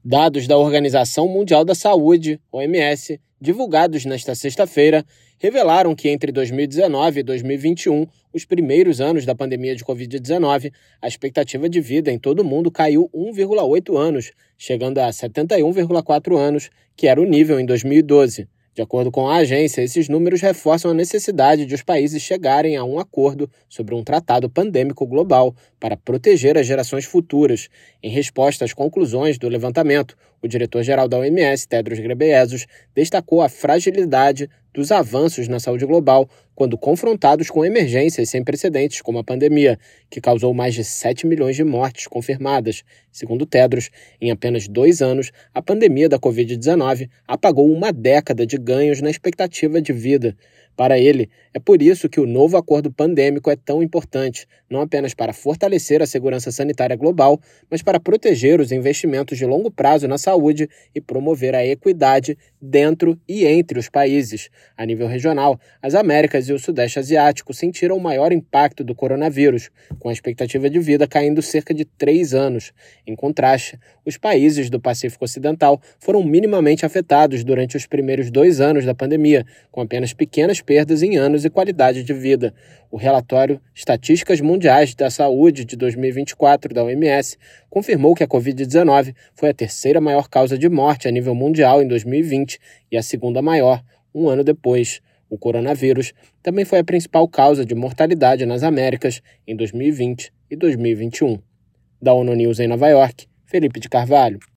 Dados da Organização Mundial da Saúde, OMS, divulgados nesta sexta-feira, revelaram que entre 2019 e 2021, os primeiros anos da pandemia de Covid-19, a expectativa de vida em todo o mundo caiu 1,8 anos, chegando a 71,4 anos, que era o nível em 2012. De acordo com a agência, esses números reforçam a necessidade de os países chegarem a um acordo sobre um tratado pandêmico global para proteger as gerações futuras. Em resposta às conclusões do levantamento, o diretor-geral da OMS, Tedros Ghebreyesus, destacou a fragilidade dos avanços na saúde global quando confrontados com emergências sem precedentes, como a pandemia, que causou mais de 7 milhões de mortes confirmadas. Segundo Tedros, em apenas 2 anos, a pandemia da Covid-19 apagou uma década de ganhos na expectativa de vida. Para ele, é por isso que o novo acordo pandêmico é tão importante, não apenas para fortalecer a segurança sanitária global, mas para proteger os investimentos de longo prazo na saúde e promover a equidade dentro e entre os países. A nível regional, as Américas e o Sudeste Asiático sentiram o maior impacto do coronavírus, com a expectativa de vida caindo cerca de 3 anos. Em contraste, os países do Pacífico Ocidental foram minimamente afetados durante os primeiros 2 anos da pandemia, com apenas pequenas perdas em anos e qualidade de vida. O relatório Estatísticas Mundiais da Saúde de 2024 da OMS confirmou que a Covid-19 foi a terceira maior causa de morte a nível mundial em 2020 e a segunda maior, um ano depois. O coronavírus também foi a principal causa de mortalidade nas Américas em 2020 e 2021. Da ONU News em Nova York, Felipe de Carvalho.